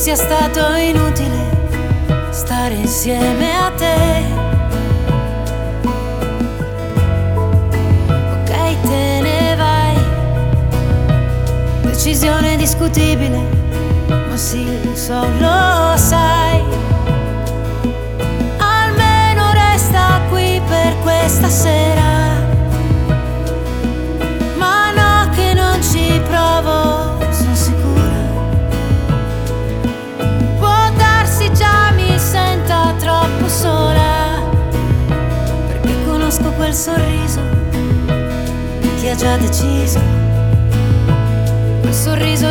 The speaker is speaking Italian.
sia stato inutile stare insieme a te. Ok, te ne vai, decisione discutibile, ma sì, lo so, lo sai. Almeno resta qui per questa sera. Ma no, che non ci provo, sono sicura. Può darsi già mi senta troppo sola, perché conosco quel sorriso di chi ha già deciso, quel sorriso